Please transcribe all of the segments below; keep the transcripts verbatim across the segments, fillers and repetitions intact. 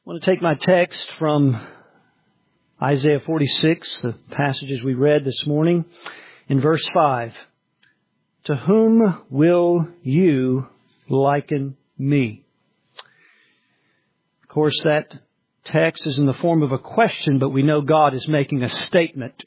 I want to take my text from Isaiah forty-six, the passages we read this morning, in verse five. To whom will you liken me? Of course, that text is in the form of a question, but we know God is making a statement.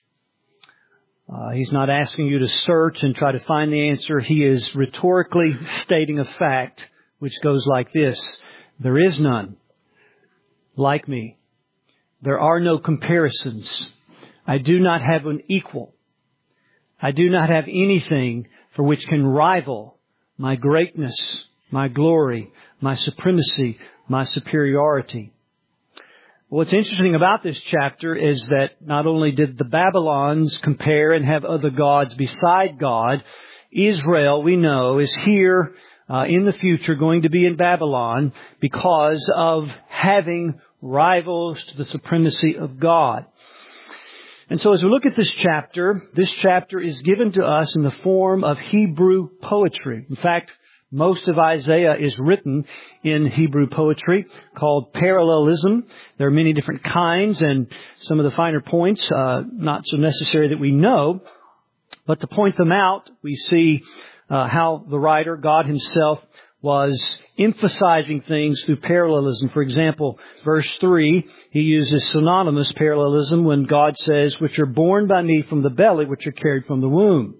Uh, he's not asking you to search and try to find the answer. He is rhetorically stating a fact, which goes like this. There is none like me. There are no comparisons. I do not have an equal. I do not have anything for which can rival my greatness, my glory, my supremacy, my superiority. What's interesting about this chapter is that not only did the Babylons compare and have other gods beside God, Israel, we know, is here uh, in the future going to be in Babylon because of having rivals to the supremacy of God. And so as we look at this chapter, this chapter is given to us in the form of Hebrew poetry. In fact, most of Isaiah is written in Hebrew poetry called parallelism. There are many different kinds, and some of the finer points, uh, not so necessary that we know. But to point them out, we see uh, how the writer, God himself, was emphasizing things through parallelism. For example, verse three, he uses synonymous parallelism when God says, which are born by me from the belly, which are carried from the womb.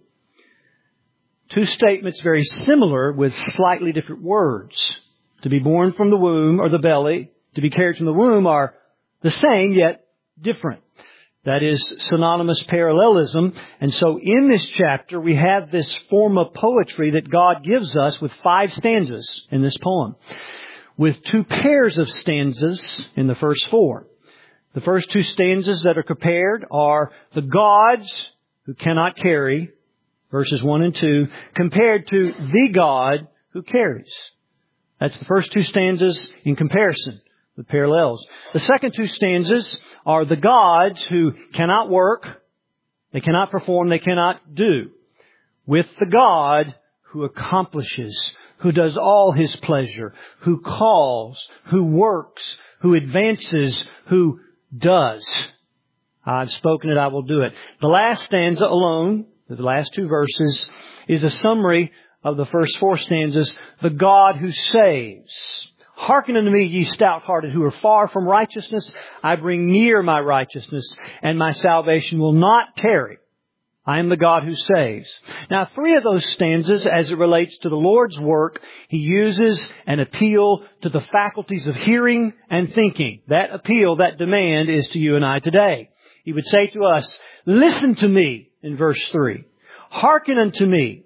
Two statements very similar with slightly different words. To be born from the womb or the belly, to be carried from the womb are the same yet different. That is synonymous parallelism. And so in this chapter, we have this form of poetry that God gives us with five stanzas in this poem, with two pairs of stanzas in the first four. The first two stanzas that are compared are the gods who cannot carry, verses one and two, compared to the God who carries. That's the first two stanzas in comparison. The parallels. The second two stanzas are the gods who cannot work, they cannot perform, they cannot do, with the God who accomplishes, who does all His pleasure, who calls, who works, who advances, who does. I've spoken it, I will do it. The last stanza alone, the last two verses, is a summary of the first four stanzas, the God who saves. Hearken unto me, ye stout-hearted, who are far from righteousness. I bring near my righteousness, and my salvation will not tarry. I am the God who saves. Now, three of those stanzas, as it relates to the Lord's work, He uses an appeal to the faculties of hearing and thinking. That appeal, that demand, is to you and I today. He would say to us, listen to me, in verse three. Hearken unto me.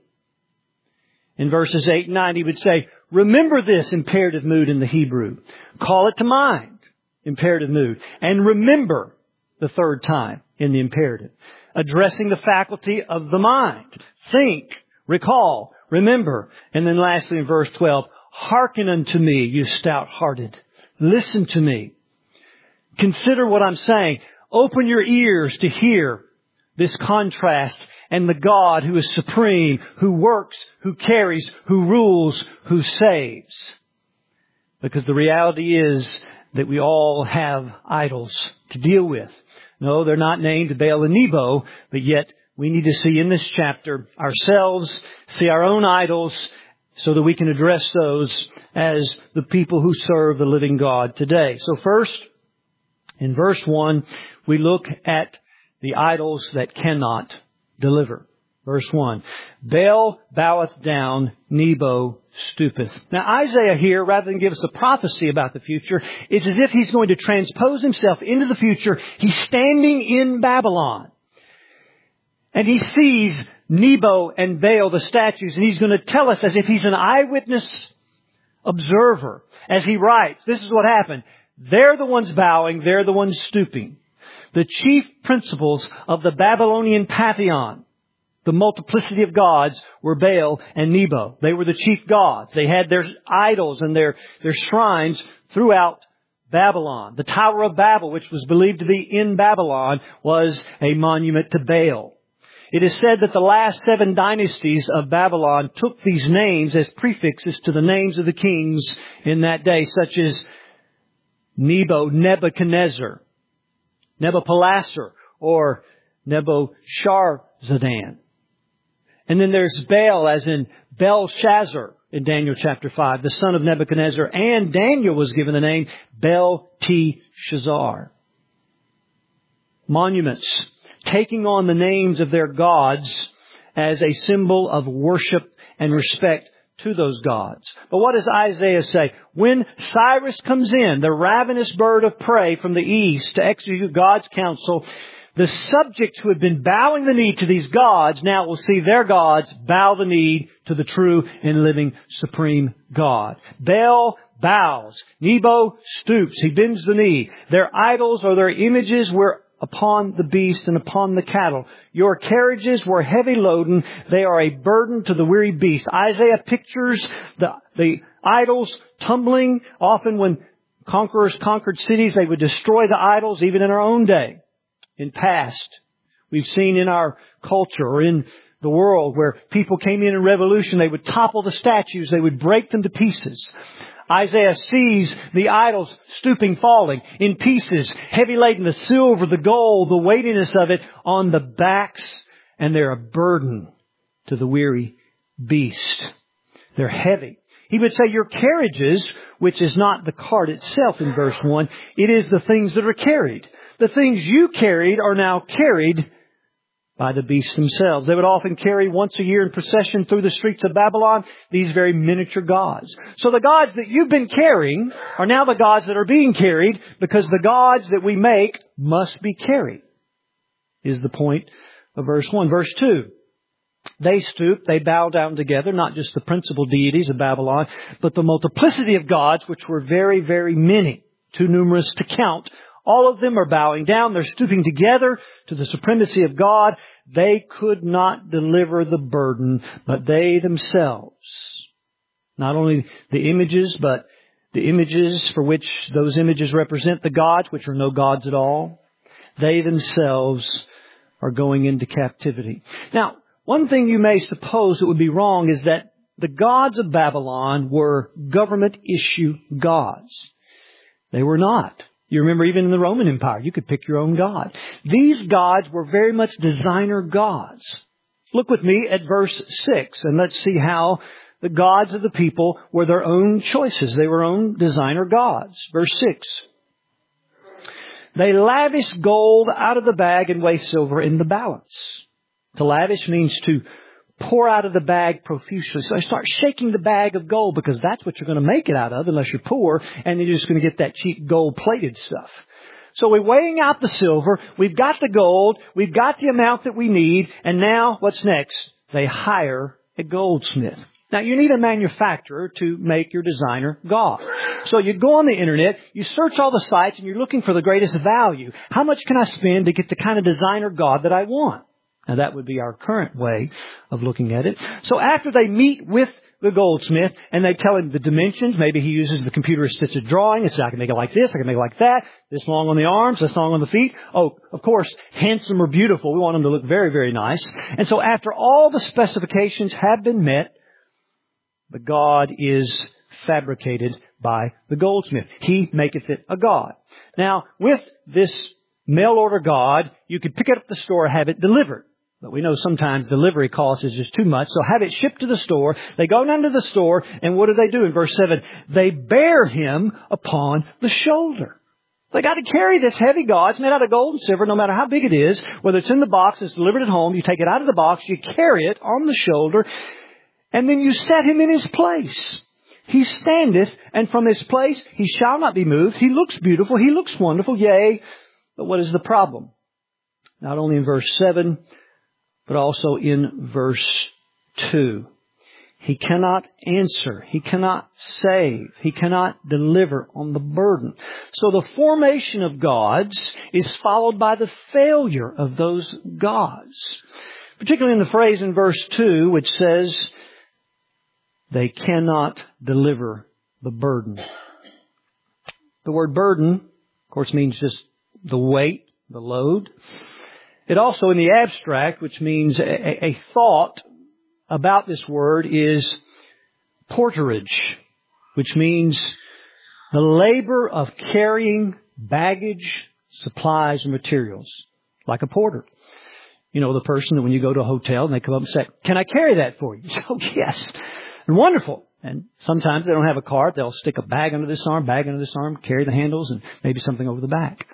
In verses eight and nine, He would say, remember this, imperative mood in the Hebrew. Call it to mind, imperative mood. And remember, the third time in the imperative. Addressing the faculty of the mind. Think, recall, remember. And then lastly in verse twelve, hearken unto me, you stout-hearted. Listen to me. Consider what I'm saying. Open your ears to hear this contrast and the God who is supreme, who works, who carries, who rules, who saves. Because the reality is that we all have idols to deal with. No, they're not named Baal and Nebo, but yet we need to see in this chapter ourselves, see our own idols, so that we can address those as the people who serve the living God today. So first, in verse one, we look at the idols that cannot deliver. Verse one. Baal boweth down, Nebo stoopeth. Now Isaiah here, rather than give us a prophecy about the future, it's as if he's going to transpose himself into the future. He's standing in Babylon. And he sees Nebo and Baal, the statues, and he's going to tell us as if he's an eyewitness observer. As he writes, this is what happened. They're the ones bowing, they're the ones stooping. The chief principles of the Babylonian pantheon, the multiplicity of gods, were Baal and Nebo. They were the chief gods. They had their idols and their, their shrines throughout Babylon. The Tower of Babel, which was believed to be in Babylon, was a monument to Baal. It is said that the last seven dynasties of Babylon took these names as prefixes to the names of the kings in that day, such as Nebo, Nebuchadnezzar, Nebuchadnezzar, or Nebosharzadan. And then there's Baal, as in Belshazzar in Daniel chapter five, the son of Nebuchadnezzar. And Daniel was given the name Belteshazzar. Monuments, taking on the names of their gods as a symbol of worship and respect to those gods. But what does Isaiah say? When Cyrus comes in, the ravenous bird of prey from the east, to execute God's counsel, the subjects who had been bowing the knee to these gods now will see their gods bow the knee to the true and living supreme God. Baal bows. Nebo stoops. He bends the knee. Their idols or their images were upon the beast and upon the cattle. Your carriages were heavy loaden. They are a burden to the weary beast. Isaiah pictures the, the idols tumbling. Often when conquerors conquered cities, they would destroy the idols, even in our own day. In past, we've seen in our culture or in the world where people came in in revolution, they would topple the statues, they would break them to pieces. Isaiah sees the idols stooping, falling in pieces, heavy laden, the silver, the gold, the weightiness of it on the backs, and they're a burden to the weary beast. They're heavy. He would say your carriages, which is not the cart itself in verse one, it is the things that are carried. The things you carried are now carried by the beasts themselves. They would often carry once a year in procession through the streets of Babylon these very miniature gods. So the gods that you've been carrying are now the gods that are being carried, because the gods that we make must be carried, is the point of verse one. Verse two. They stoop, they bow down together, not just the principal deities of Babylon, but the multiplicity of gods, which were very, very many, too numerous to count. All of them are bowing down. They're stooping together to the supremacy of God. They could not deliver the burden, but they themselves, not only the images, but the images for which those images represent the gods, which are no gods at all, they themselves are going into captivity. Now, one thing you may suppose that would be wrong is that the gods of Babylon were government-issue gods. They were not. You remember even in the Roman Empire, you could pick your own god. These gods were very much designer gods. Look with me at verse six, and let's see how the gods of the people were their own choices. They were own designer gods. Verse six. They lavish gold out of the bag and weigh silver in the balance. To lavish means to pour out of the bag profusely. So I start shaking the bag of gold, because that's what you're going to make it out of unless you're poor, and you're just going to get that cheap gold-plated stuff. So we're weighing out the silver. We've got the gold. We've got the amount that we need. And now what's next? They hire a goldsmith. Now, you need a manufacturer to make your designer god. So you go on the internet, you search all the sites, and you're looking for the greatest value. How much can I spend to get the kind of designer god that I want? Now, that would be our current way of looking at it. So after they meet with the goldsmith and they tell him the dimensions, maybe he uses the computer-assisted drawing. It's, I can make it like this, I can make it like that, this long on the arms, this long on the feet. Oh, of course, handsome or beautiful. We want them to look very, very nice. And so after all the specifications have been met, the god is fabricated by the goldsmith. He maketh it a god. Now, with this mail-order god, you could pick it up at the store, have it delivered. But we know sometimes delivery cost is just too much. So have it shipped to the store. They go down to the store, and what do they do in verse seven? They bear him upon the shoulder. They got to carry this heavy god. It's made out of gold and silver, no matter how big it is. Whether it's in the box, it's delivered at home. You take it out of the box, you carry it on the shoulder, and then you set him in his place. He standeth, and from his place he shall not be moved. He looks beautiful. He looks wonderful. Yea. But what is the problem? Not only in verse seven, but also in verse two. He cannot answer. He cannot save. He cannot deliver on the burden. So the formation of gods is followed by the failure of those gods. Particularly in the phrase in verse two, which says, they cannot deliver the burden. The word burden, of course, means just the weight, the load. It also, in the abstract, which means a, a thought about this word, is porterage, which means The labor of carrying baggage, supplies, and materials, like a porter. You know, the person that when you go to a hotel and they come up and say, "Can I carry that for you?" So, yes. And wonderful. And sometimes they don't have a cart. They'll stick a bag under this arm, bag under this arm, carry the handles, and maybe something over the back.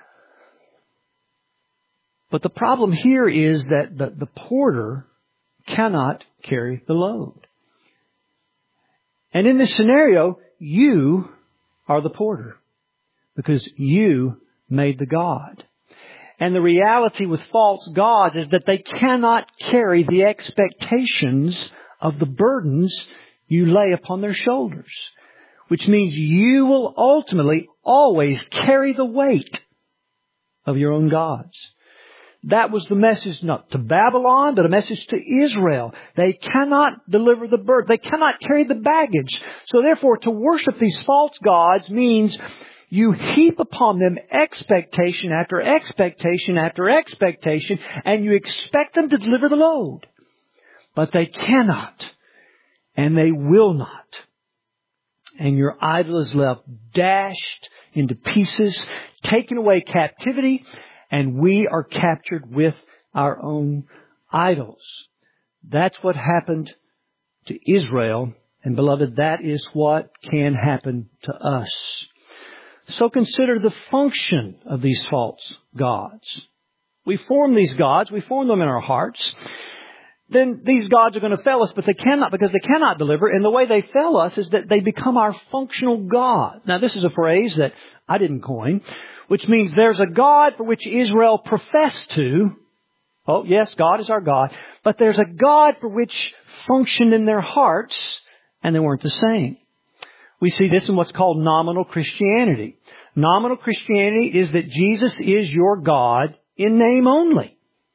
But the problem here is that the, the porter cannot carry the load. And in this scenario, you are the porter because you made the god. And the reality with false gods is that they cannot carry the expectations of the burdens you lay upon their shoulders, which means you will ultimately always carry the weight of your own gods. That was the message not to Babylon, but a message to Israel. They cannot deliver the burden. They cannot carry the baggage. So therefore, to worship these false gods means you heap upon them expectation after expectation after expectation, and you expect them to deliver the load. But they cannot, and they will not. And your idol is left dashed into pieces, taken away captivity, and we are captured with our own idols. That's what happened to Israel. And beloved, that is what can happen to us. So consider the function of these false gods. We form these gods. We form them in our hearts. Then these gods are going to fail us, but they cannot, because they cannot deliver. And the way they fail us is that they become our functional God. Now, this is a phrase that I didn't coin, which means there's a God for which Israel professed to. Oh, yes, God is our God. But there's a God for which functioned in their hearts, and they weren't the same. We see this in what's called nominal Christianity. Nominal Christianity is that Jesus is your God in name only.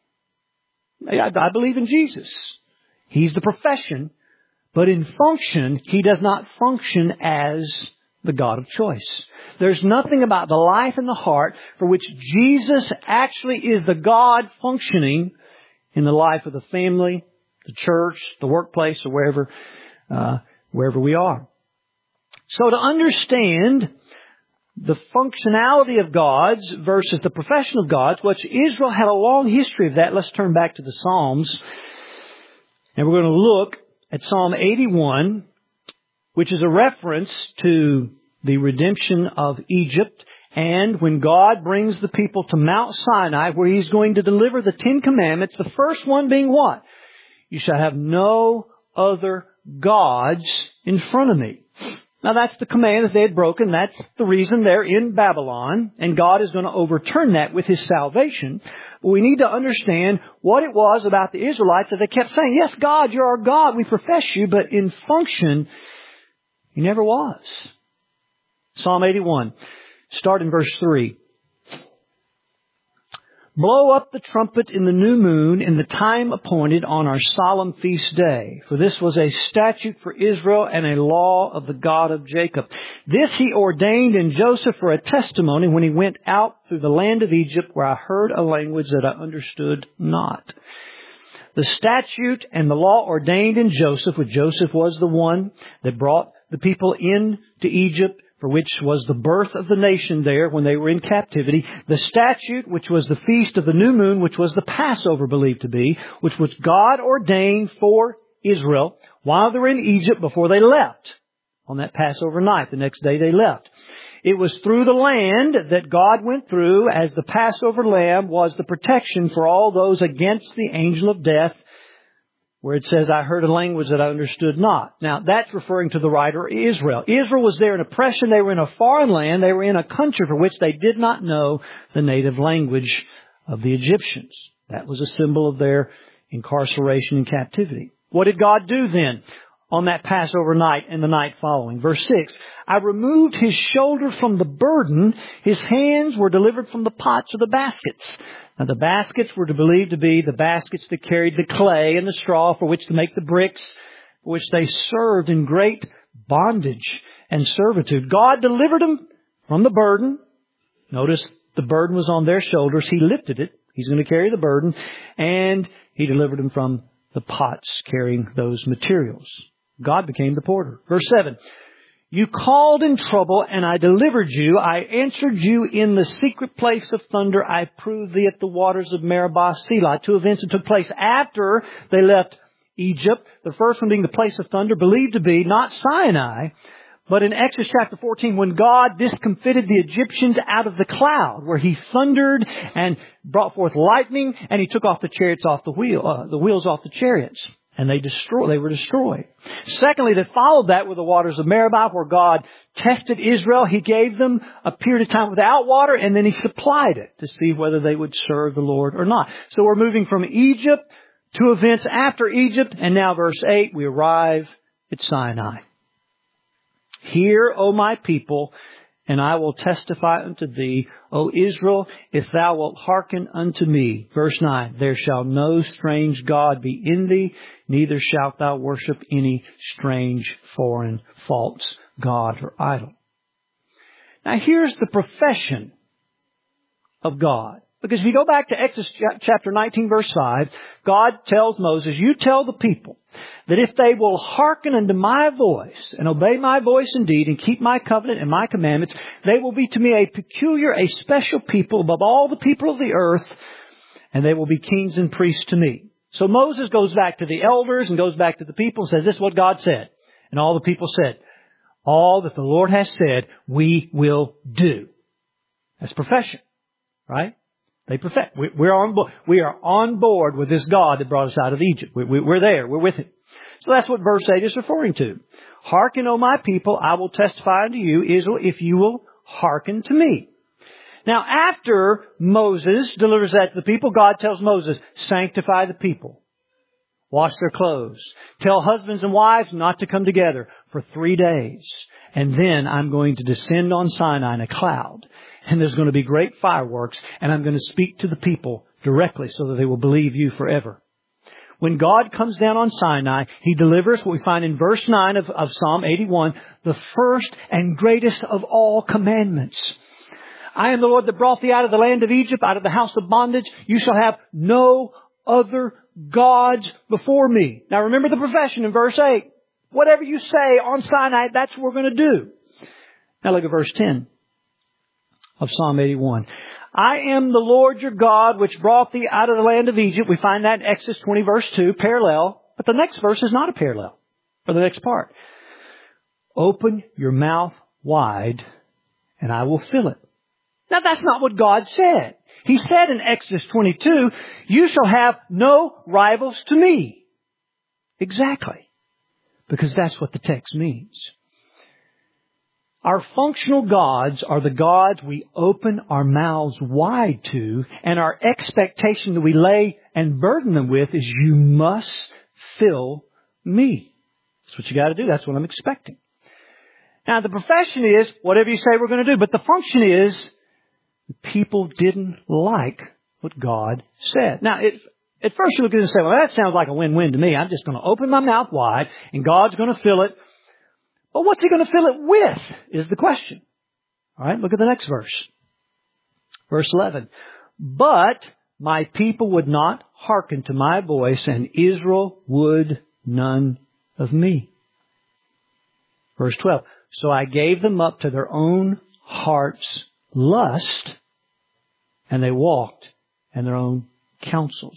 I believe in Jesus. He's the profession, but in function, He does not function as the God of choice. There's nothing about the life and the heart for which Jesus actually is the God functioning in the life of the family, the church, the workplace, or wherever, uh, wherever we are. So to understand the functionality of gods versus the profession of gods, which Israel had a long history of that. Let's turn back to the Psalms. And we're going to look at Psalm eighty-one, which is a reference to the redemption of Egypt. And when God brings the people to Mount Sinai, where He's going to deliver the Ten Commandments, the first one being what? You shall have no other gods in front of me. Now that's the command that they had broken. That's the reason they're in Babylon. And God is going to overturn that with His salvation. But we need to understand what it was about the Israelites that they kept saying, yes, God, you're our God. We profess you. But in function, He never was. Psalm eighty-one. Start in verse three. Blow up the trumpet in the new moon in the time appointed on our solemn feast day. For this was a statute for Israel and a law of the God of Jacob. This He ordained in Joseph for a testimony when he went out through the land of Egypt, where I heard a language that I understood not. The statute and the law ordained in Joseph, which Joseph was the one that brought the people into Egypt, for which was the birth of the nation there when they were in captivity. The statute, which was the feast of the new moon, which was the Passover believed to be, which was God ordained for Israel while they were in Egypt before they left on that Passover night. The next day they left. It was through the land that God went through as the Passover lamb was the protection for all those against the angel of death, where it says, I heard a language that I understood not. Now, that's referring to the writer Israel. Israel was there in oppression. They were in a foreign land. They were in a country for which they did not know the native language of the Egyptians. That was a symbol of their incarceration and captivity. What did God do then on that Passover night and the night following? Verse six, I removed His shoulder from the burden. His hands were delivered from the pots or the baskets. Now, the baskets were to believed to be the baskets that carried the clay and the straw for which to make the bricks, for which they served in great bondage and servitude. God delivered them from the burden. Notice the burden was on their shoulders. He lifted it. He's going to carry the burden. And He delivered them from the pots carrying those materials. God became the porter. Verse seven, You called in trouble, and I delivered you. I answered you in the secret place of thunder. I proved thee at the waters of Meribah, Selah. Two events that took place after they left Egypt. The first one being the place of thunder, believed to be not Sinai, but in Exodus chapter fourteen, when God discomfited the Egyptians out of the cloud, where He thundered and brought forth lightning, and He took off the chariots off the wheel, uh, the wheels off the chariots, and they destroyed. They were destroyed. Secondly, that followed that were the waters of Meribah, where God tested Israel. He gave them a period of time without water, and then He supplied it to see whether they would serve the Lord or not. So we're moving from Egypt to events after Egypt, and now verse eight, we arrive at Sinai. Hear, O my people, and I will testify unto thee, O Israel, if thou wilt hearken unto me. Verse nine, there shall no strange God be in thee, neither shalt thou worship any strange, foreign, false god or idol. Now here's the profession of God. Because if you go back to Exodus chapter nineteen, verse five, God tells Moses, you tell the people that if they will hearken unto my voice and obey my voice indeed and keep my covenant and my commandments, they will be to me a peculiar, a special people above all the people of the earth, and they will be kings and priests to me. So Moses goes back to the elders and goes back to the people and says, this is what God said. And all the people said, all that the Lord has said, we will do. That's profession, right? They perfect. We're on board. We are on board with this God that brought us out of Egypt. We're there. We're with Him. So that's what verse eight is referring to. Hearken, O my people, I will testify unto you, Israel, if you will hearken to me. Now, after Moses delivers that to the people, God tells Moses, sanctify the people. Wash their clothes. Tell husbands and wives not to come together for three days. And then I'm going to descend on Sinai in a cloud. And there's going to be great fireworks. And I'm going to speak to the people directly so that they will believe you forever. When God comes down on Sinai, He delivers what we find in verse nine of, of Psalm eighty-one, the first and greatest of all commandments. I am the Lord that brought thee out of the land of Egypt, out of the house of bondage. You shall have no other gods before me. Now remember the profession in verse eight. Whatever you say on Sinai, that's what we're going to do. Now look at verse ten of Psalm eighty-one. I am the Lord your God, which brought thee out of the land of Egypt. We find that in Exodus twenty, verse two, parallel. But the next verse is not a parallel, or the next part. Open your mouth wide, and I will fill it. Now that's not what God said. He said in Exodus twenty-two, you shall have no rivals to me. Exactly. Because that's what the text means. Our functional gods are the gods we open our mouths wide to, and our expectation that we lay and burden them with is you must fill me. That's what you got to do. That's what I'm expecting. Now the profession is whatever you say we're going to do, but the function is the people didn't like what God said. Now it, at first you look at it and say, well, that sounds like a win-win to me. I'm just going to open my mouth wide and God's going to fill it. But what's He going to fill it with is the question. All right, look at the next verse. Verse eleven. But my people would not hearken to my voice, and Israel would none of me. Verse twelve. So I gave them up to their own heart's lust, and they walked in their own counsels.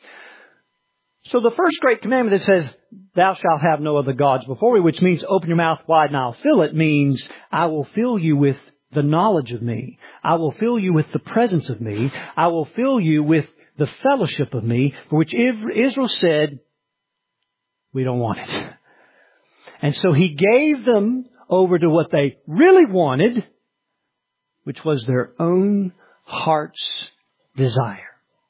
So the first great commandment that says, thou shalt have no other gods before me, which means open your mouth wide and I'll fill it, means I will fill you with the knowledge of me. I will fill you with the presence of me. I will fill you with the fellowship of me, for which Israel said, we don't want it. And so He gave them over to what they really wanted, which was their own heart's desire.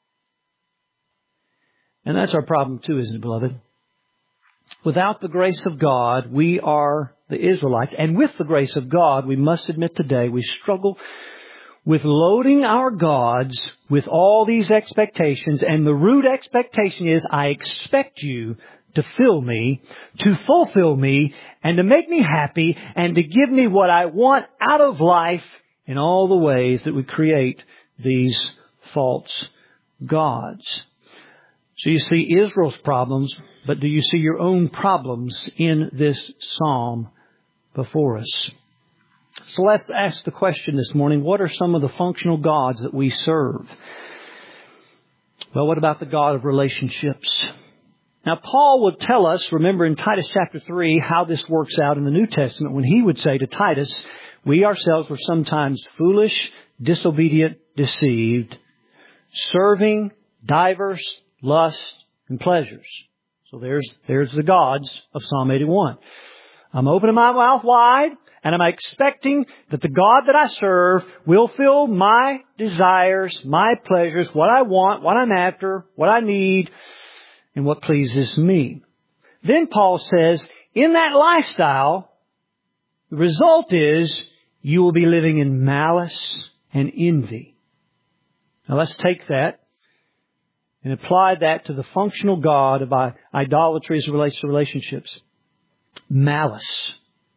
And that's our problem too, isn't it, beloved? Without the grace of God, we are the Israelites. And with the grace of God, we must admit today, we struggle with loading our gods with all these expectations. And the root expectation is, I expect you to fill me, to fulfill me, and to make me happy, and to give me what I want out of life in all the ways that we create these false gods. So you see Israel's problems, but do you see your own problems in this psalm before us. So let's ask the question this morning, what are some of the functional gods that we serve? Well, what about the God of relationships? Now, Paul would tell us, remember in Titus chapter three, how this works out in the New Testament when he would say to Titus, we ourselves were sometimes foolish, disobedient, deceived, serving diverse lusts and pleasures. So there's, there's the gods of Psalm eighty-one. I'm opening my mouth wide and I'm expecting that the God that I serve will fill my desires, my pleasures, what I want, what I'm after, what I need, and what pleases me. Then Paul says, in that lifestyle, the result is you will be living in malice and envy. Now let's take that and apply that to the functional God of idolatry as it relates to relationships. Malice.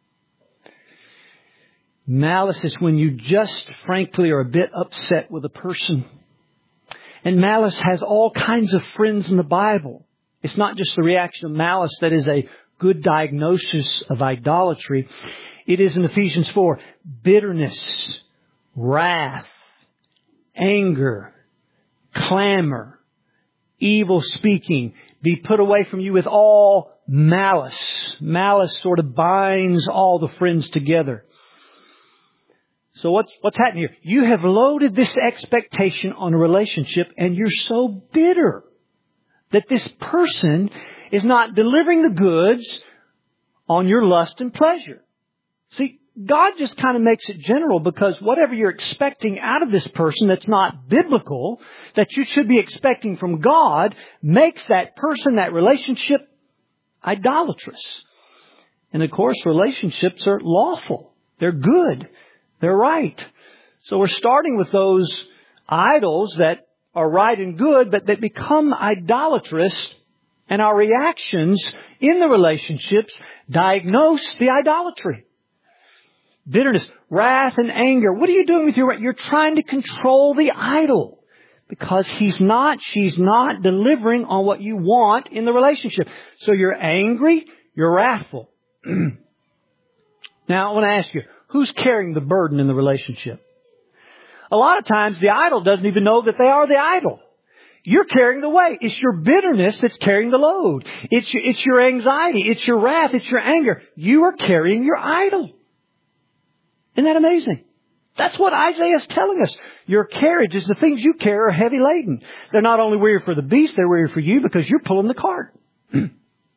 Malice is when you just, frankly, are a bit upset with a person. And malice has all kinds of friends in the Bible. It's not just the reaction of malice that is a good diagnosis of idolatry. It is in Ephesians four, bitterness, wrath, anger, clamor, evil speaking. Be put away from you with all malice. Malice sort of binds all the friends together. So what's, what's happening here? You have loaded this expectation on a relationship and you're so bitter that this person is not delivering the goods on your lust and pleasure. See, God just kind of makes it general because whatever you're expecting out of this person that's not biblical, that you should be expecting from God, makes that person, that relationship, idolatrous. And of course, relationships are lawful. They're good. They're right. So we're starting with those idols that are right and good, but that become idolatrous, and our reactions in the relationships diagnose the idolatry. Bitterness, wrath, and anger. What are you doing with your wrath? You're trying to control the idol because he's not, she's not delivering on what you want in the relationship. So you're angry, you're wrathful. Now, I want to ask you, who's carrying the burden in the relationship? A lot of times the idol doesn't even know that they are the idol. You're carrying the weight. It's your bitterness that's carrying the load. It's your, it's your anxiety. It's your wrath. It's your anger. You are carrying your idol. Isn't that amazing? That's what Isaiah is telling us. Your carriage is the things you carry are heavy laden. They're not only weary for the beast, they're weary for you because you're pulling the cart. Then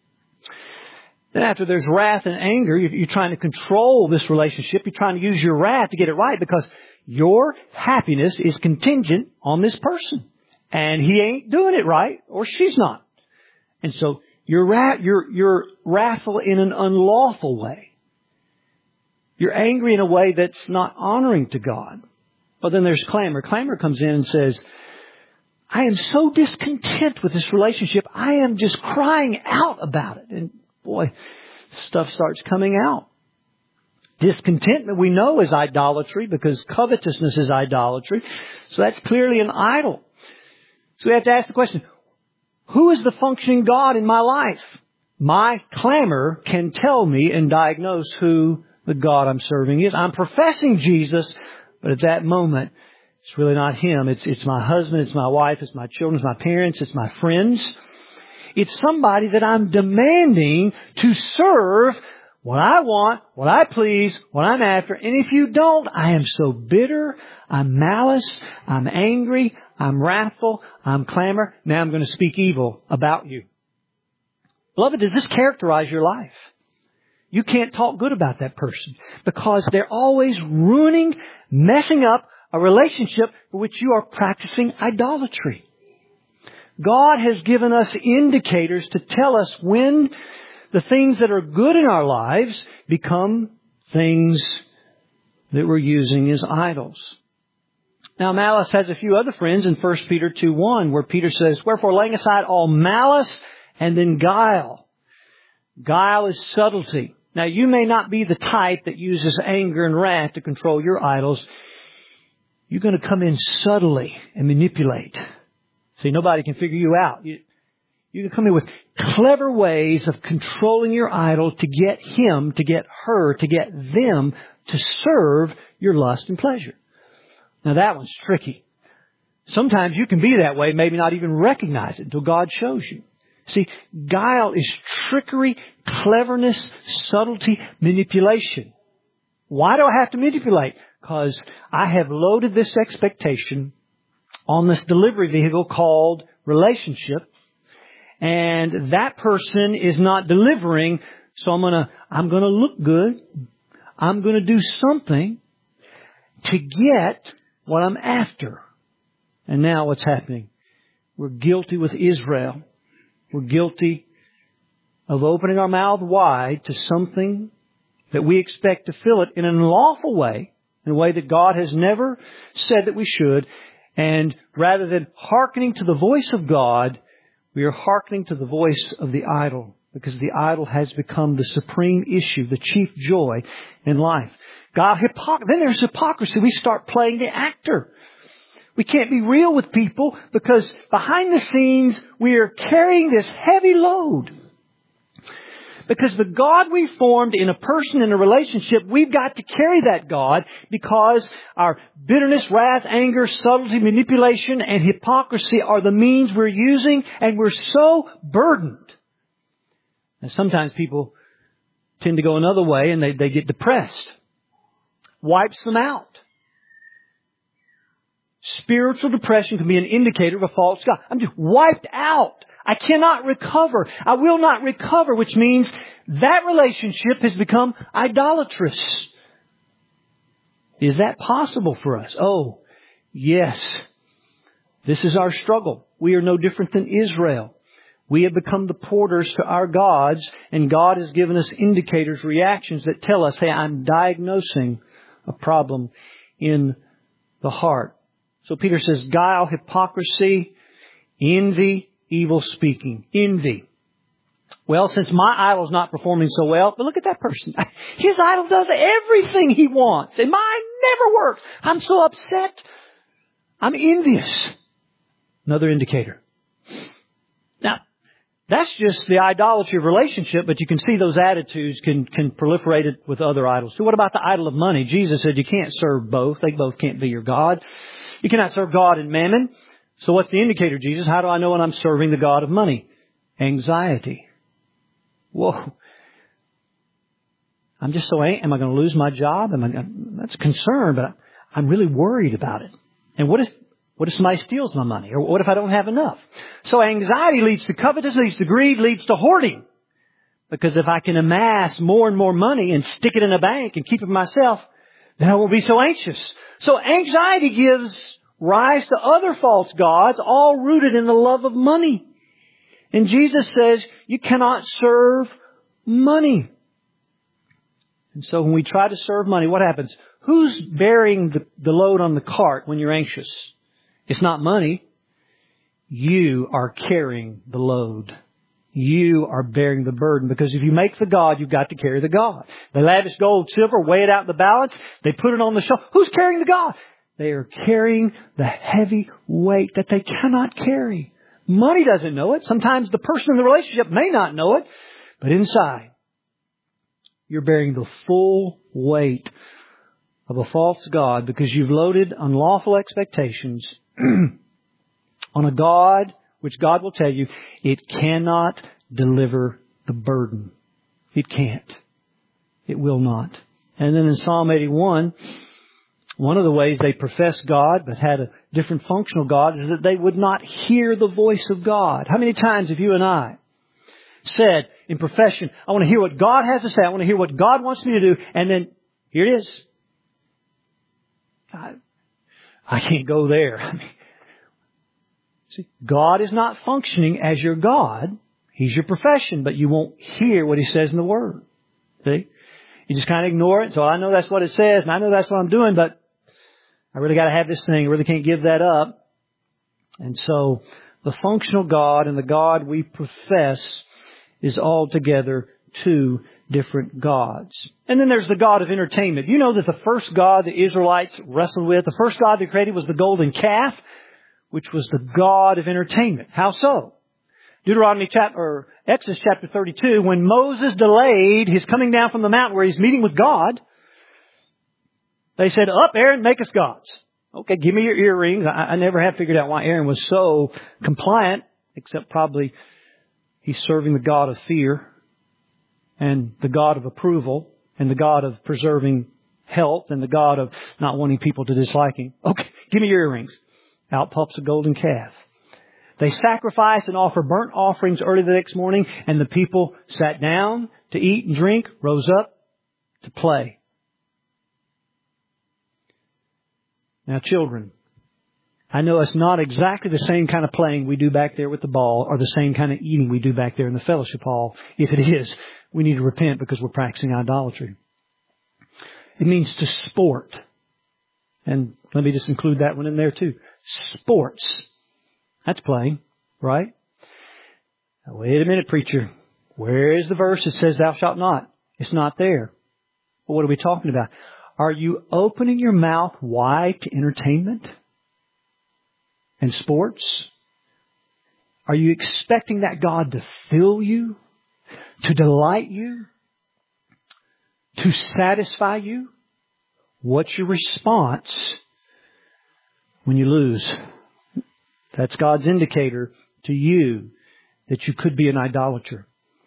after there's wrath and anger, you're trying to control this relationship. You're trying to use your wrath to get it right because your happiness is contingent on this person. And he ain't doing it right, or she's not. And so you're, ra- you're, you're wrathful in an unlawful way. You're angry in a way that's not honoring to God. But then there's clamor. Clamor comes in and says, I am so discontent with this relationship. I am just crying out about it. And boy, stuff starts coming out. Discontentment we know is idolatry because covetousness is idolatry. So that's clearly an idol. So we have to ask the question, who is the functioning God in my life? My clamor can tell me and diagnose who the God I'm serving is. I'm professing Jesus, but at that moment, it's really not Him. It's, it's my husband, it's my wife, it's my children, it's my parents, it's my friends. It's somebody that I'm demanding to serve what I want, what I please, what I'm after. And if you don't, I am so bitter, I'm malice, I'm angry, I'm wrathful, I'm clamor. Now I'm going to speak evil about you. Beloved, does this characterize your life? You can't talk good about that person because they're always ruining, messing up a relationship for which you are practicing idolatry. God has given us indicators to tell us when the things that are good in our lives become things that we're using as idols. Now, malice has a few other friends in First Peter two one, where Peter says, wherefore laying aside all malice and then guile. Guile is subtlety. Now, you may not be the type that uses anger and wrath to control your idols. You're going to come in subtly and manipulate. See, nobody can figure you out. You, you can come in with clever ways of controlling your idol to get him, to get her, to get them to serve your lust and pleasure. Now that one's tricky. Sometimes you can be that way, maybe not even recognize it until God shows you. See, guile is trickery, cleverness, subtlety, manipulation. Why do I have to manipulate? Because I have loaded this expectation on this delivery vehicle called relationship, and that person is not delivering, so I'm gonna, I'm gonna look good. I'm gonna do something to get what I'm after. And now what's happening? We're guilty with Israel. We're guilty of opening our mouth wide to something that we expect to fill it in an unlawful way, in a way that God has never said that we should. And rather than hearkening to the voice of God, we are hearkening to the voice of the idol, because the idol has become the supreme issue, the chief joy in life. God, hypocr- then there's hypocrisy. We start playing the actor. We can't be real with people because behind the scenes we are carrying this heavy load. Because the God we formed in a person, in a relationship, we've got to carry that God because our bitterness, wrath, anger, subtlety, manipulation, and hypocrisy are the means we're using, and we're so burdened. And sometimes people tend to go another way and they, they get depressed. Wipes them out. Spiritual depression can be an indicator of a false God. I'm just wiped out. I cannot recover. I will not recover, which means that relationship has become idolatrous. Is that possible for us? Oh, yes. This is our struggle. We are no different than Israel. We have become the porters to our gods, and God has given us indicators, reactions that tell us, hey, I'm diagnosing a problem in the heart. So Peter says, guile, hypocrisy, envy, evil speaking. Envy. Well, since my idol's not performing so well, but look at that person. His idol does everything he wants, and mine never works. I'm so upset. I'm envious. Another indicator. Now, that's just the idolatry of relationship, but you can see those attitudes can, can proliferate it with other idols. So what about the idol of money? Jesus said you can't serve both. They both can't be your God. You cannot serve God and mammon. So what's the indicator, Jesus? How do I know when I'm serving the God of money? Anxiety. Whoa. I'm just so, am I going to lose my job? Am I, that's a concern, but I'm really worried about it. And what if, what if somebody steals my money? Or what if I don't have enough? So anxiety leads to covetousness, leads to greed, leads to hoarding. Because if I can amass more and more money and stick it in a bank and keep it myself, then I won't be so anxious. So anxiety gives rise to other false gods, all rooted in the love of money. And Jesus says, you cannot serve money. And so when we try to serve money, what happens? Who's bearing the, the load on the cart when you're anxious? It's not money. You are carrying the load. You are bearing the burden, because if you make the God, you've got to carry the God. They lavish gold, silver, weigh it out in the balance. They put it on the shelf. Who's carrying the God? They are carrying the heavy weight that they cannot carry. Money doesn't know it. Sometimes the person in the relationship may not know it. But inside, you're bearing the full weight of a false God because you've loaded unlawful expectations on a God which God will tell you it cannot deliver the burden. It can't. It will not. And then in Psalm eighty-one, one of the ways they professed God but had a different functional God is that they would not hear the voice of God. How many times have you and I said in profession, I want to hear what God has to say. I want to hear what God wants me to do. And then here it is. I, I can't go there. I mean, see, God is not functioning as your God. He's your profession, but you won't hear what He says in the Word. See? You just kind of ignore it. So I know that's what it says, and I know that's what I'm doing, but I really got to have this thing. I really can't give that up. And so the functional God and the God we profess is altogether two different gods. And then there's the God of entertainment. You know that the first God the Israelites wrestled with, the first God they created was the golden calf, which was the God of entertainment. How so? Deuteronomy chapter, or Exodus chapter thirty-two, when Moses delayed his coming down from the mountain where he's meeting with God, they said, "Up, Aaron, make us gods." Okay, give me your earrings. I, I never have figured out why Aaron was so compliant, except probably he's serving the God of fear and the God of approval and the God of preserving health and the God of not wanting people to dislike him. Okay, give me your earrings. Out pops a golden calf. They sacrificed and offered burnt offerings early the next morning, and the people sat down to eat and drink, rose up to play. Now, children, I know it's not exactly the same kind of playing we do back there with the ball or the same kind of eating we do back there in the fellowship hall. If it is, we need to repent because we're practicing idolatry. It means to sport. And let me just include that one in there too. Sports. That's playing, right? Now, wait a minute, preacher. Where is the verse that says thou shalt not? It's not there. Well, what are we talking about? Are you opening your mouth wide to entertainment and sports? Are you expecting that God to fill you, to delight you, to satisfy you? What's your response when you lose? That's God's indicator to you that you could be an idolater.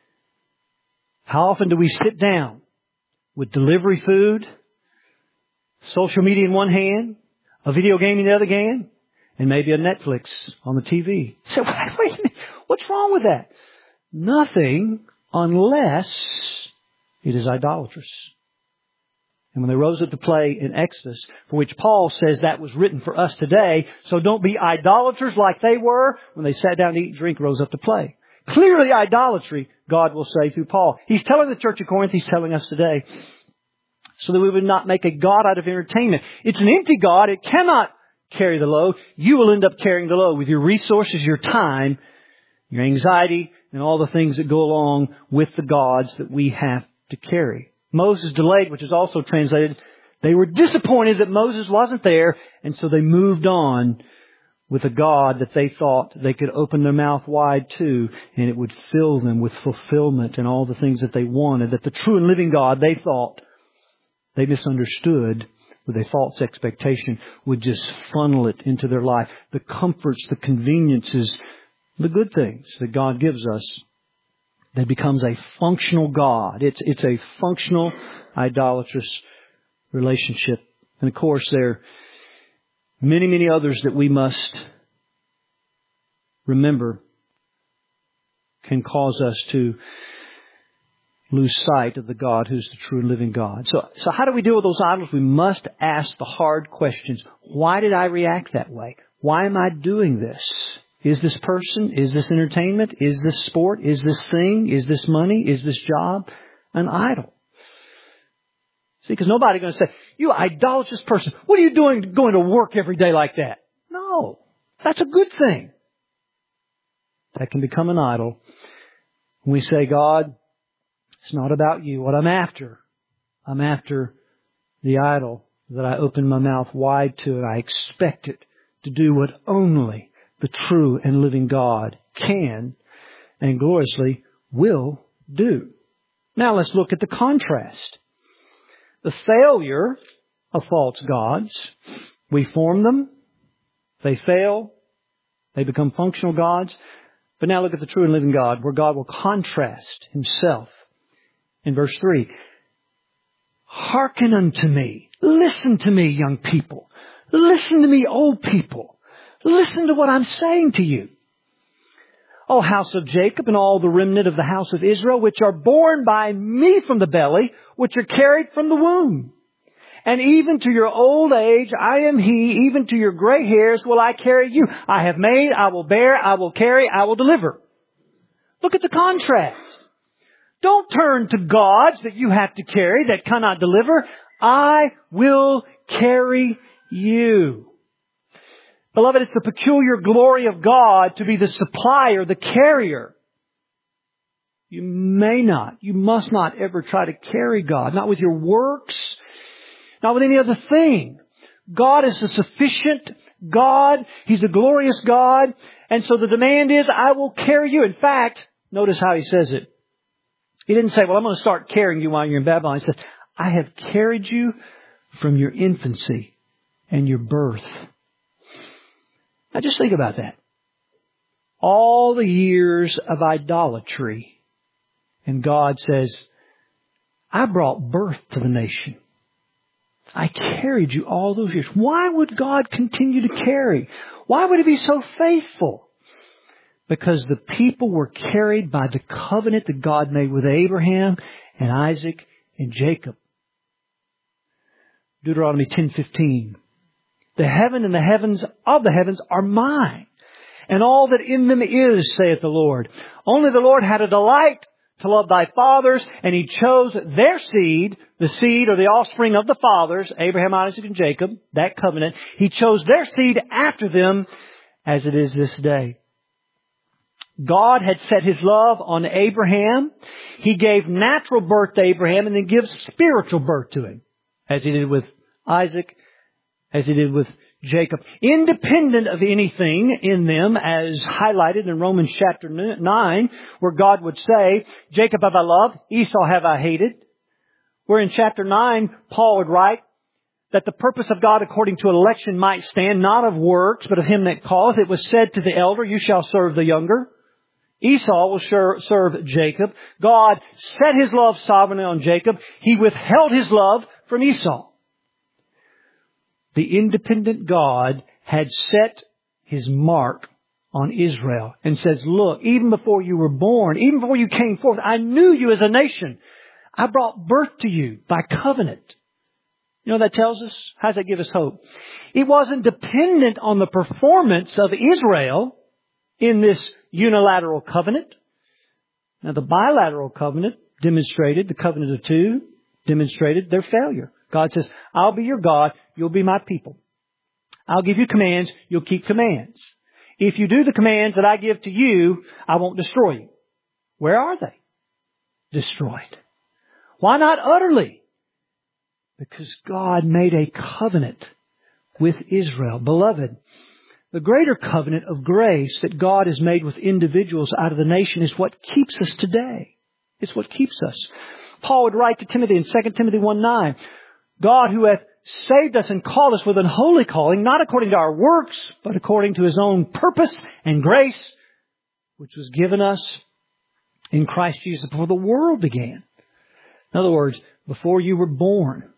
How often do we sit down with delivery food, social media in one hand, a video game in the other hand, and maybe a Netflix on the T V? So wait, wait a minute, what's wrong with that? Nothing unless it is idolatrous. And when they rose up to play in Exodus, for which Paul says that was written for us today, so don't be idolaters like they were when they sat down to eat and drink, rose up to play. Clearly idolatry, God will say through Paul. He's telling the church of Corinth, he's telling us today, so that we would not make a God out of entertainment. It's an empty God. It cannot carry the load. You will end up carrying the load with your resources, your time, your anxiety, and all the things that go along with the gods that we have to carry. Moses delayed, which is also translated, they were disappointed that Moses wasn't there, and so they moved on with a God that they thought they could open their mouth wide to, and it would fill them with fulfillment and all the things that they wanted. That the true and living God, they thought, they misunderstood with a false expectation, would just funnel it into their life. The comforts, the conveniences, the good things that God gives us. That becomes a functional God. It's, it's a functional, idolatrous relationship. And of course, there are many, many others that we must remember can cause us to lose sight of the God who's the true and living God. So, so how do we deal with those idols? We must ask the hard questions. Why did I react that way? Why am I doing this? Is this person? Is this entertainment? Is this sport? Is this thing? Is this money? Is this job an idol? See, because nobody's going to say, you idolatrous person, what are you doing going to work every day like that? No, that's a good thing. That can become an idol. When we say, God, it's not about you. What I'm after, I'm after the idol that I open my mouth wide to, and I expect it to do what only the true and living God can and gloriously will do. Now let's look at the contrast. The failure of false gods. We form them. They fail. They become functional gods. But now look at the true and living God, where God will contrast Himself. In verse three, hearken unto me. Listen to me, young people. Listen to me, old people. Listen to what I'm saying to you. O house of Jacob and all the remnant of the house of Israel, which are born by me from the belly, which are carried from the womb. And even to your old age, I am He, even to your gray hairs will I carry you. I have made, I will bear, I will carry, I will deliver. Look at the contrast. Don't turn to gods that you have to carry, that cannot deliver. I will carry you. Beloved, it's the peculiar glory of God to be the supplier, the carrier. You may not, you must not ever try to carry God, not with your works, not with any other thing, God is a sufficient God. He's a glorious God. And so the demand is, I will carry you. In fact, notice how He says it. He didn't say, well, I'm going to start carrying you while you're in Babylon. He said, I have carried you from your infancy and your birth. Now just think about that. All the years of idolatry. And God says, I brought birth to the nation. I carried you all those years. Why would God continue to carry? Why would He be so faithful? Because the people were carried by the covenant that God made with Abraham and Isaac and Jacob. Deuteronomy ten fifteen. The heaven and the heavens of the heavens are mine, and all that in them is, saith the Lord. Only the Lord had a delight to love thy fathers, and He chose their seed, the seed or the offspring of the fathers, Abraham, Isaac, and Jacob, that covenant. He chose their seed after them, as it is this day. God had set His love on Abraham. He gave natural birth to Abraham and then gives spiritual birth to him, as He did with Isaac, as He did with Jacob, independent of anything in them, as highlighted in Romans chapter nine, where God would say, Jacob have I loved, Esau have I hated. Where in chapter nine, Paul would write that the purpose of God according to election might stand, not of works, but of Him that calleth. It was said to the elder, you shall serve the younger. Esau will serve Jacob. God set His love sovereignly on Jacob. He withheld His love from Esau. The independent God had set His mark on Israel and says, look, even before you were born, even before you came forth, I knew you as a nation. I brought birth to you by covenant. You know what that tells us? How does that give us hope? It wasn't dependent on the performance of Israel in this unilateral covenant. Now the bilateral covenant demonstrated, the covenant of two demonstrated their failure. God says, I'll be your God, you'll be my people. I'll give you commands, you'll keep commands. If you do the commands that I give to you, I won't destroy you. Where are they? Destroyed. Why not utterly? Because God made a covenant with Israel. Beloved, the greater covenant of grace that God has made with individuals out of the nation is what keeps us today. It's what keeps us. Paul would write to Timothy in Second Timothy one nine, God who hath saved us and called us with an holy calling, not according to our works, but according to His own purpose and grace, which was given us in Christ Jesus before the world began. In other words, before you were born,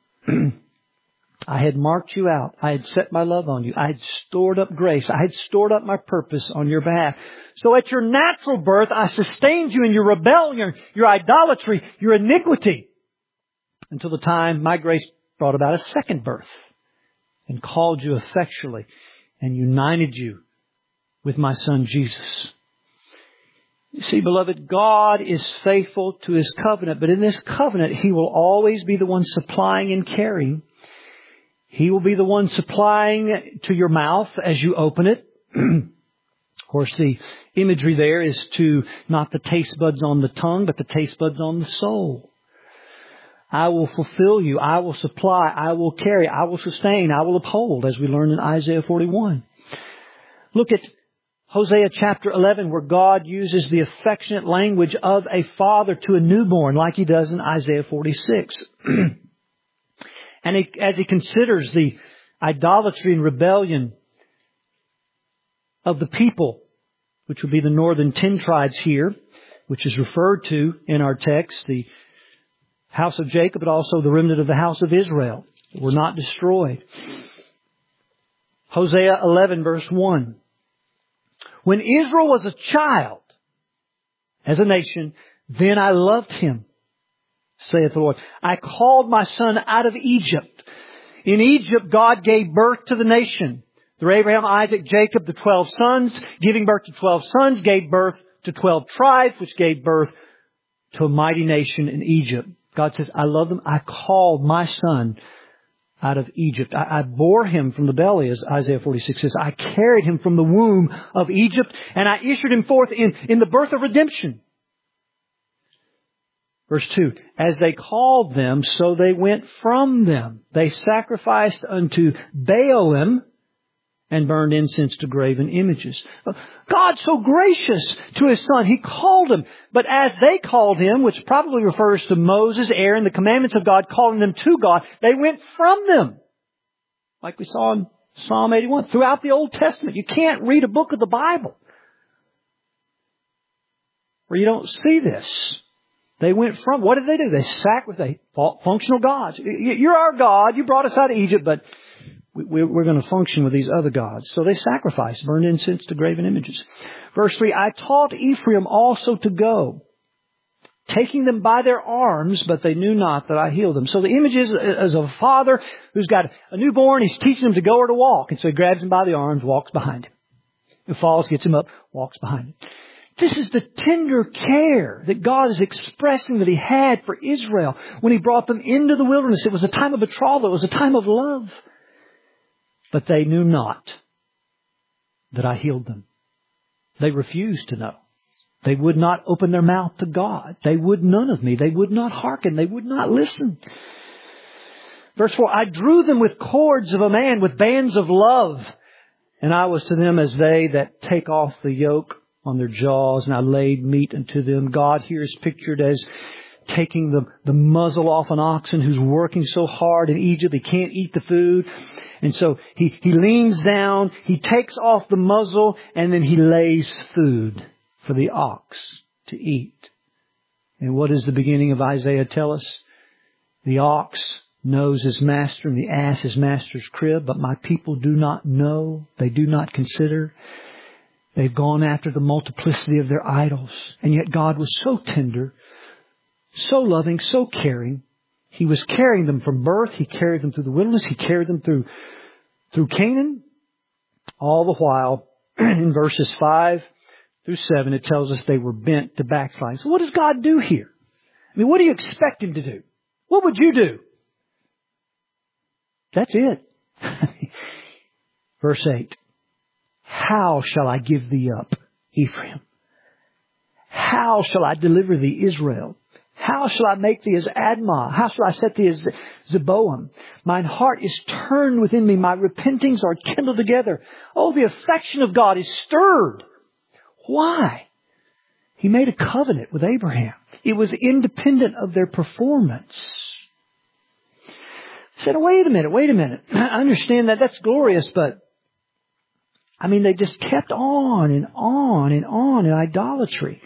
I had marked you out. I had set my love on you. I had stored up grace. I had stored up my purpose on your behalf. So at your natural birth, I sustained you in your rebellion, your idolatry, your iniquity, until the time my grace brought about a second birth and called you effectually and united you with my Son Jesus. You see, beloved, God is faithful to His covenant, but in this covenant, He will always be the one supplying and carrying. He will be the one supplying to your mouth as you open it. Of course, the imagery there is to not the taste buds on the tongue, but the taste buds on the soul. I will fulfill you. I will supply. I will carry. I will sustain. I will uphold, as we learn in Isaiah forty-one. Look at Hosea chapter eleven, where God uses the affectionate language of a father to a newborn, like He does in Isaiah forty-six. And he, as He considers the idolatry and rebellion of the people, which would be the northern ten tribes here, which is referred to in our text, the house of Jacob, but also the remnant of the house of Israel, were not destroyed. Hosea eleven, verse one. When Israel was a child, as a nation, then I loved him, saith the Lord. I called my son out of Egypt. In Egypt, God gave birth to the nation. Through Abraham, Isaac, Jacob, the twelve sons, giving birth to twelve sons, gave birth to twelve tribes, which gave birth to a mighty nation in Egypt. God says, I love them. I called my son out of Egypt. I, I bore him from the belly, as Isaiah forty-six says. I carried him from the womb of Egypt, and I issued him forth in, in the birth of redemption. Verse two, as they called them, so they went from them. They sacrificed unto Baalim and burned incense to graven images. God's so gracious to His Son. He called them. But as they called Him, which probably refers to Moses, Aaron, the commandments of God, calling them to God, they went from them. Like we saw in Psalm eighty-one. Throughout the Old Testament, you can't read a book of the Bible where you don't see this. They went from, what did they do? They sacrificed, functional gods. You're our God. You brought us out of Egypt, but we're going to function with these other gods. So they sacrificed, burned incense to graven images. Verse three, I taught Ephraim also to go, taking them by their arms, but they knew not that I healed them. So the image is as of a father who's got a newborn. He's teaching him to go or to walk. And so he grabs him by the arms, walks behind him. He falls, gets him up, walks behind him. This is the tender care that God is expressing that He had for Israel when He brought them into the wilderness. It was a time of betrothal. It was a time of love. But they knew not that I healed them. They refused to know. They would not open their mouth to God. They would none of me. They would not hearken. They would not listen. Verse four, I drew them with cords of a man, with bands of love. And I was to them as they that take off the yoke on their jaws, and I laid meat unto them. God here is pictured as taking the, the muzzle off an oxen who's working so hard in Egypt. He can't eat the food. And so he, he leans down, he takes off the muzzle, and then he lays food for the ox to eat. And what does the beginning of Isaiah tell us? The ox knows his master and the ass his master's crib, but my people do not know. They do not consider. They've gone after the multiplicity of their idols. And yet God was so tender, so loving, so caring. He was carrying them from birth. He carried them through the wilderness. He carried them through, through Canaan. All the while, in verses five through seven, it tells us they were bent to backslide. So what does God do here? I mean, what do you expect Him to do? What would you do? That's it. Verse eight. How shall I give thee up, Ephraim? How shall I deliver thee, Israel? How shall I make thee as Admah? How shall I set thee as Zeboam? Mine heart is turned within me. My repentings are kindled together. Oh, the affection of God is stirred. Why? He made a covenant with Abraham. It was independent of their performance. I said, wait a minute, wait a minute. I understand that. That's glorious, but I mean, they just kept on and on and on in idolatry.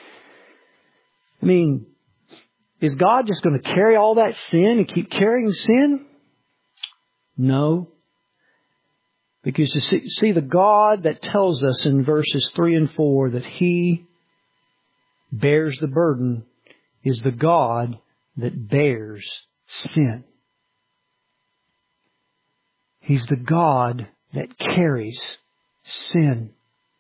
I mean, is God just going to carry all that sin and keep carrying sin? No. Because you see, see, the God that tells us in verses three and four that He bears the burden is the God that bears sin. He's the God that carries sin.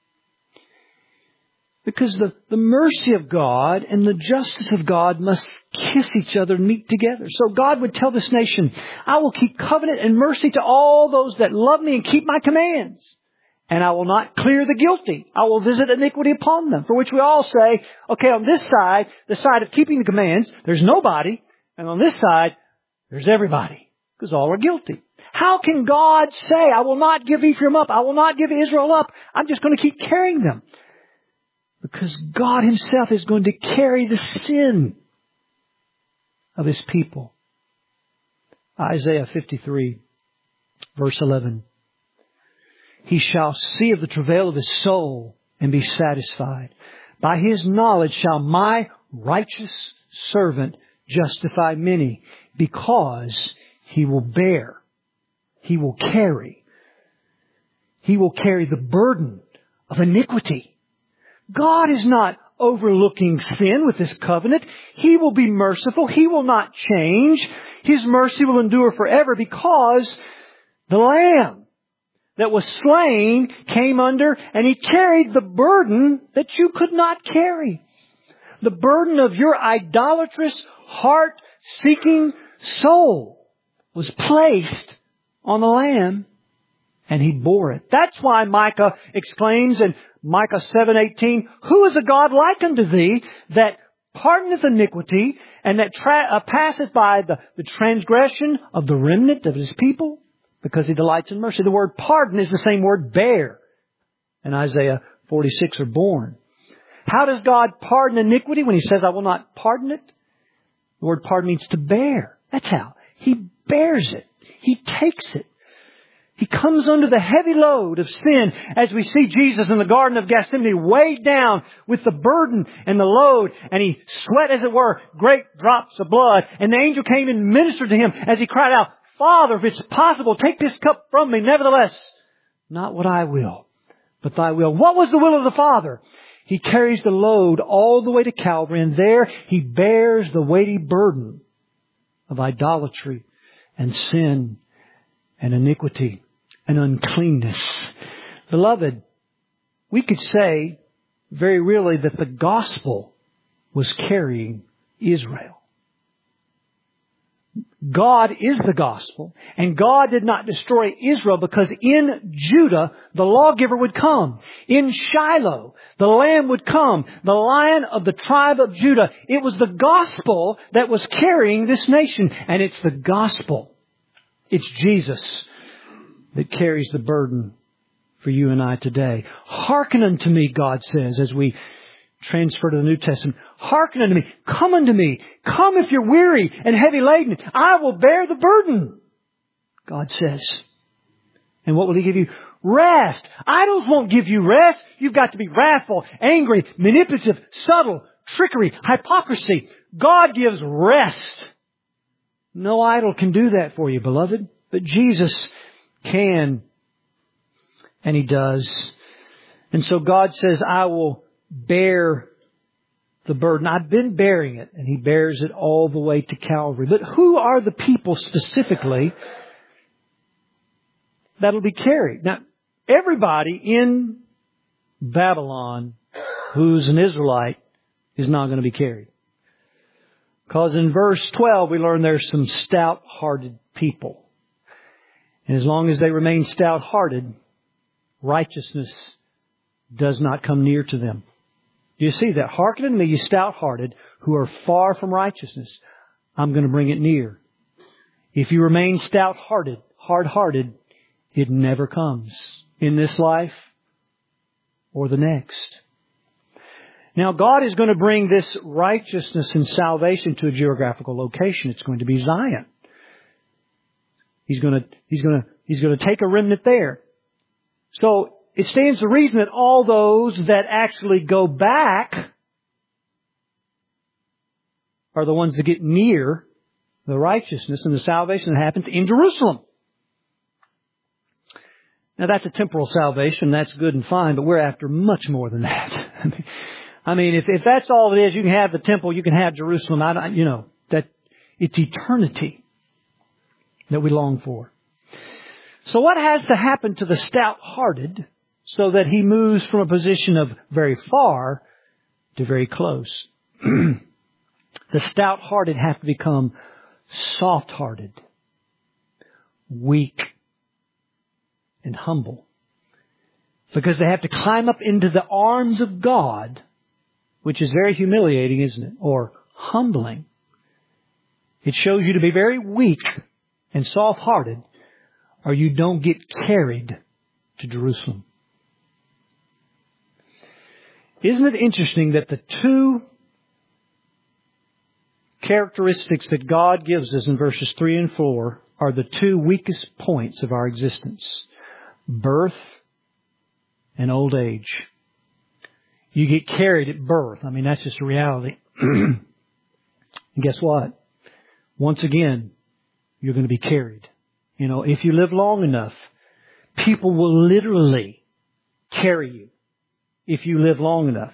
Because the, the mercy of God and the justice of God must kiss each other and meet together. So God would tell this nation, I will keep covenant and mercy to all those that love me and keep my commands. And I will not clear the guilty. I will visit iniquity upon them. For which we all say, okay, on this side, the side of keeping the commands, there's nobody. And on this side, there's everybody. Because all are guilty. How can God say, I will not give Ephraim up, I will not give Israel up, I'm just going to keep carrying them? Because God Himself is going to carry the sin of His people. Isaiah fifty-three, verse eleven. He shall see of the travail of His soul and be satisfied. By His knowledge shall my righteous servant justify many, because He will bear. He will carry. He will carry the burden of iniquity. God is not overlooking sin with His covenant. He will be merciful. He will not change. His mercy will endure forever because the Lamb that was slain came under and He carried the burden that you could not carry. The burden of your idolatrous, heart-seeking soul was placed on the Lamb, and He bore it. That's why Micah exclaims in Micah seven eighteen, who is a God like unto thee, that pardoneth iniquity, and that tra- uh, passeth by the, the transgression of the remnant of His people, because He delights in mercy. The word pardon is the same word bear in Isaiah forty-six, or born. How does God pardon iniquity when He says, I will not pardon it? The word pardon means to bear. That's how. He bears it. He takes it. He comes under the heavy load of sin, as we see Jesus in the Garden of Gethsemane weighed down with the burden and the load, and He sweat, as it were, great drops of blood. And the angel came and ministered to Him as He cried out, Father, if it's possible, take this cup from me. Nevertheless, not what I will, but Thy will. What was the will of the Father? He carries the load all the way to Calvary, and there He bears the weighty burden of idolatry and sin and iniquity and uncleanness. Beloved, we could say very really that the gospel was carrying Israel. God is the gospel, and God did not destroy Israel because in Judah the lawgiver would come. In Shiloh the Lamb would come, the Lion of the tribe of Judah. It was the gospel that was carrying this nation, and it's the gospel. It's Jesus that carries the burden for you and I today. Hearken unto me, God says, as we transfer to the New Testament. Hearken unto me. Come unto me. Come if you're weary and heavy laden. I will bear the burden, God says. And what will He give you? Rest. Idols won't give you rest. You've got to be wrathful, angry, manipulative, subtle, trickery, hypocrisy. God gives rest. No idol can do that for you, beloved. But Jesus can. And He does. And so God says, I will bear the burden. I've been bearing it, and He bears it all the way to Calvary. But who are the people specifically that'll be carried? Now, everybody in Babylon who's an Israelite is not going to be carried. Because in verse twelve we learn there's some stout-hearted people. And as long as they remain stout-hearted, righteousness does not come near to them. Do you see that? Hearken unto me, you stout-hearted, who are far from righteousness. I'm going to bring it near. If you remain stout-hearted, hard-hearted, it never comes in this life or the next. Now, God is going to bring this righteousness and salvation to a geographical location. It's going to be Zion. He's going to, he's going to, he's going to take a remnant there. So, it stands to reason that all those that actually go back are the ones that get near the righteousness and the salvation that happens in Jerusalem. Now that's a temporal salvation. That's good and fine, but we're after much more than that. I mean, if, if that's all it is, you can have the temple, you can have Jerusalem. I, you know, that it's eternity that we long for. So what has to happen to the stout-hearted so that he moves from a position of very far to very close? The stout-hearted have to become soft-hearted, weak, and humble. Because they have to climb up into the arms of God, which is very humiliating, isn't it? Or humbling. It shows you to be very weak and soft-hearted, or you don't get carried to Jerusalem. Isn't it interesting that the two characteristics that God gives us in verses three and four are the two weakest points of our existence? Birth and old age. You get carried at birth. I mean, that's just a reality. And guess what? Once again, you're going to be carried. You know, if you live long enough, people will literally carry you if you live long enough.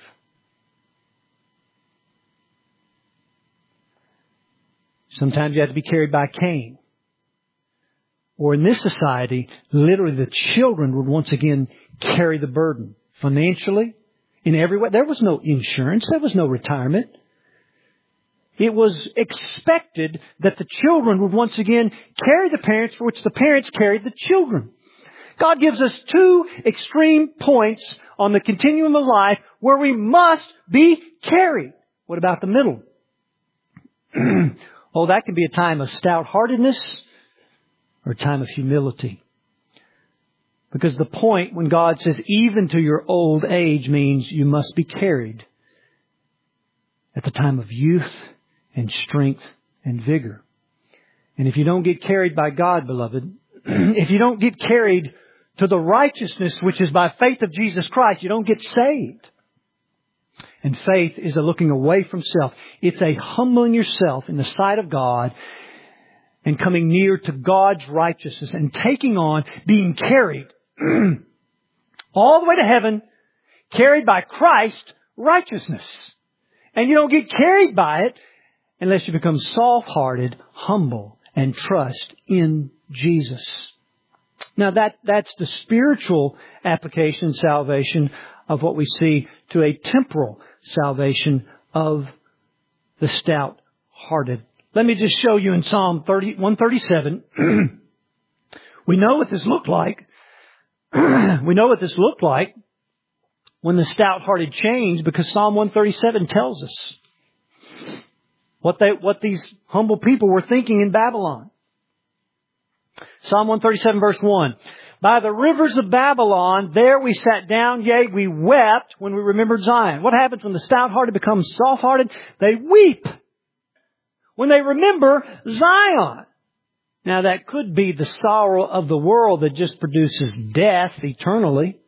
Sometimes you have to be carried by a cane. Or in this society, literally the children would once again carry the burden. Financially, in every way. There was no insurance. There was no retirement. It was expected that the children would once again carry the parents, for which the parents carried the children. God gives us two extreme points on the continuum of life where we must be carried. What about the middle? Oh, that can be a time of stout-heartedness or a time of humility. Because the point when God says even to your old age means you must be carried at the time of youth and strength and vigor. And if you don't get carried by God, beloved, if you don't get carried to the righteousness which is by faith of Jesus Christ, you don't get saved. And faith is a looking away from self. It's a humbling yourself in the sight of God and coming near to God's righteousness and taking on, being carried all the way to heaven, carried by Christ's righteousness. And you don't get carried by it unless you become soft-hearted, humble, and trust in Jesus. Now that, that's the spiritual application, salvation, of what we see to a temporal salvation of the stout-hearted. Let me just show you in Psalm one thirty-seven. We know what this looked like. We know what this looked like when the stout-hearted changed, because Psalm one thirty-seven tells us what they, what these humble people were thinking in Babylon. Psalm one thirty-seven verse one. By the rivers of Babylon, there we sat down, yea, we wept when we remembered Zion. What happens when the stout-hearted become soft-hearted? They weep when they remember Zion. Now that could be the sorrow of the world that just produces death eternally.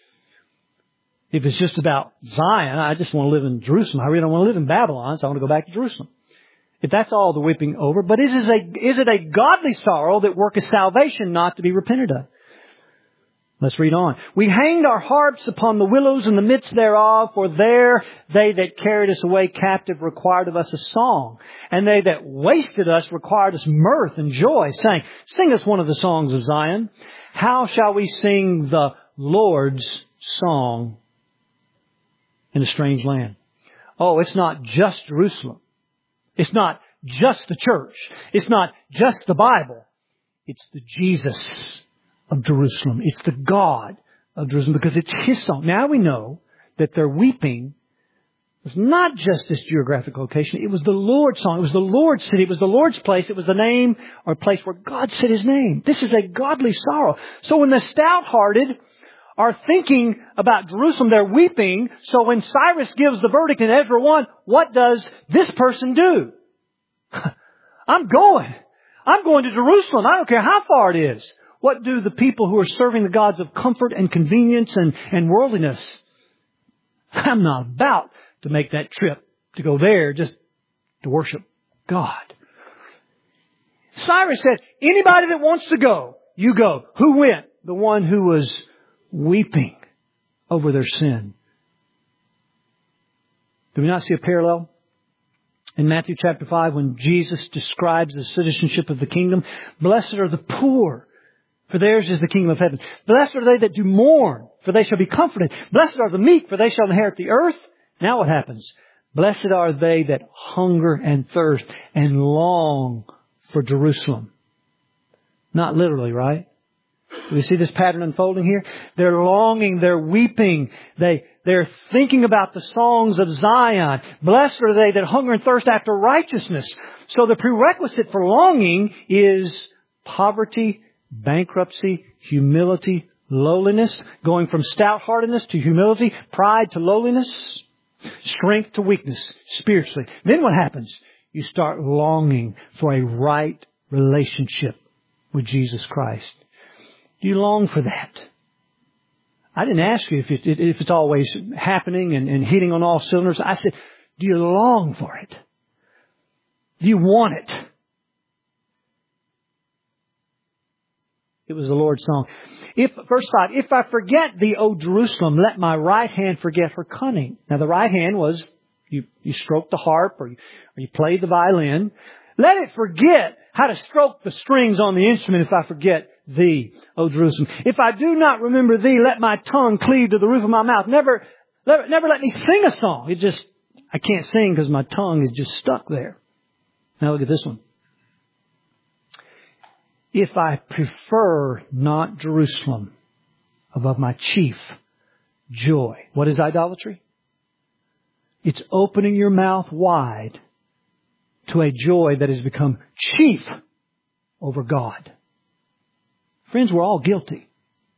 If it's just about Zion, I just want to live in Jerusalem. I really don't want to live in Babylon, so I want to go back to Jerusalem. If that's all the weeping over. But is it a, is it a godly sorrow that worketh salvation not to be repented of? Let's read on. We hanged our harps upon the willows in the midst thereof, for there they that carried us away captive required of us a song. And they that wasted us required us mirth and joy, saying, sing us one of the songs of Zion. How shall we sing the Lord's song in a strange land? Oh, it's not just Jerusalem. It's not just the church. It's not just the Bible. It's the Jesus of Jerusalem. It's the God of Jerusalem, because it's His song. Now we know that their weeping was not just this geographic location. It was the Lord's song. It was the Lord's city. It was the Lord's place. It was the name or place where God said His name. This is a godly sorrow. So when the stout-hearted are thinking about Jerusalem, they're weeping. So when Cyrus gives the verdict in Ezra one, what does this person do? I'm going. I'm going to Jerusalem. I don't care how far it is. What do the people who are serving the gods of comfort and convenience and, and worldliness? I'm not about to make that trip to go there just to worship God. Cyrus said, anybody that wants to go, you go. Who went? The one who was weeping over their sin. Do we not see a parallel? In Matthew chapter five, when Jesus describes the citizenship of the kingdom, blessed are the poor, for theirs is the kingdom of heaven. Blessed are they that do mourn, for they shall be comforted. Blessed are the meek, for they shall inherit the earth. Now what happens? Blessed are they that hunger and thirst and long for Jerusalem. Not literally, right? Do we see this pattern unfolding here? They're longing, they're weeping, they, they're thinking about the songs of Zion. Blessed are they that hunger and thirst after righteousness. So the prerequisite for longing is poverty, bankruptcy, humility, lowliness, going from stout-heartedness to humility, pride to lowliness, strength to weakness, spiritually. Then what happens? You start longing for a right relationship with Jesus Christ. Do you long for that? I didn't ask you if, it, if it's always happening and, and hitting on all cylinders. I said, do you long for it? Do you want it? It was the Lord's song. If, verse five, if I forget thee, O Jerusalem, let my right hand forget her cunning. Now the right hand was, you, you stroke the harp or you, or you played the violin. Let it forget how to stroke the strings on the instrument if I forget thee, O Jerusalem. If I do not remember thee, let my tongue cleave to the roof of my mouth. Never, never, never let me sing a song. It just, I can't sing because my tongue is just stuck there. Now look at this one. If I prefer not Jerusalem above my chief joy. What is idolatry? It's opening your mouth wide to a joy that has become chief over God. Friends, we're all guilty.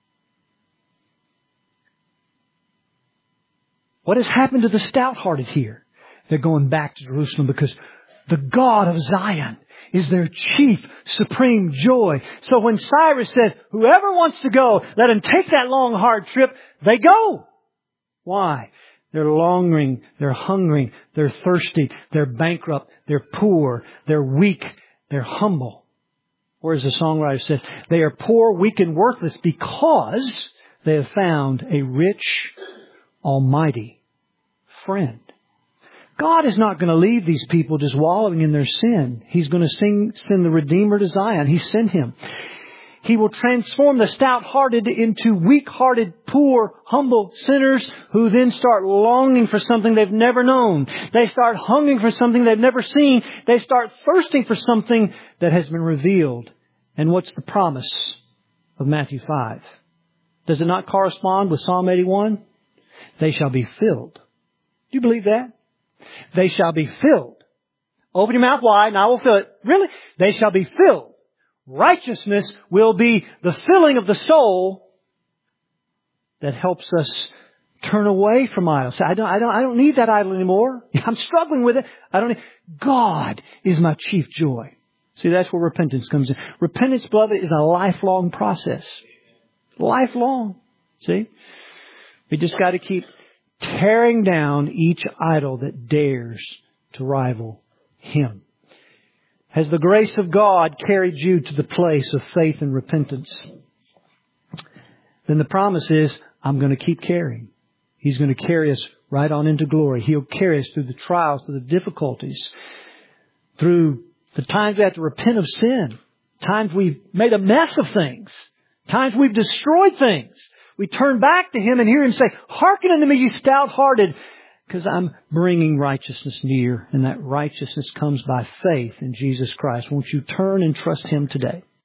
What has happened to the stout-hearted here? They're going back to Jerusalem because the God of Zion is their chief, supreme joy. So when Cyrus said, whoever wants to go, let him take that long, hard trip, they go. Why? They're longing, they're hungry, they're thirsty, they're bankrupt, they're poor, they're weak, they're humble. Or as the songwriter says, they are poor, weak, and worthless because they have found a rich, almighty friend. God is not going to leave these people just wallowing in their sin. He's going to sing, send the Redeemer to Zion. He sent Him. He will transform the stout-hearted into weak-hearted, poor, humble sinners who then start longing for something they've never known. They start hungering for something they've never seen. They start thirsting for something that has been revealed. And what's the promise of Matthew five? Does it not correspond with Psalm eighty-one? They shall be filled. Do you believe that? They shall be filled. Open your mouth wide and I will fill it. Really? They shall be filled. Righteousness will be the filling of the soul that helps us turn away from idols. Say, I don't, I don't, I don't need that idol anymore. I'm struggling with it. I don't need. God is my chief joy. See, that's where repentance comes in. Repentance, beloved, is a lifelong process. Lifelong. See? We just got to keep tearing down each idol that dares to rival Him. Has the grace of God carried you to the place of faith and repentance? Then the promise is, I'm going to keep carrying. He's going to carry us right on into glory. He'll carry us through the trials, through the difficulties, through the times we have to repent of sin, times we've made a mess of things, times we've destroyed things. We turn back to Him and hear Him say, hearken unto me, ye stout-hearted, because I'm bringing righteousness near, and that righteousness comes by faith in Jesus Christ. Won't you turn and trust Him today?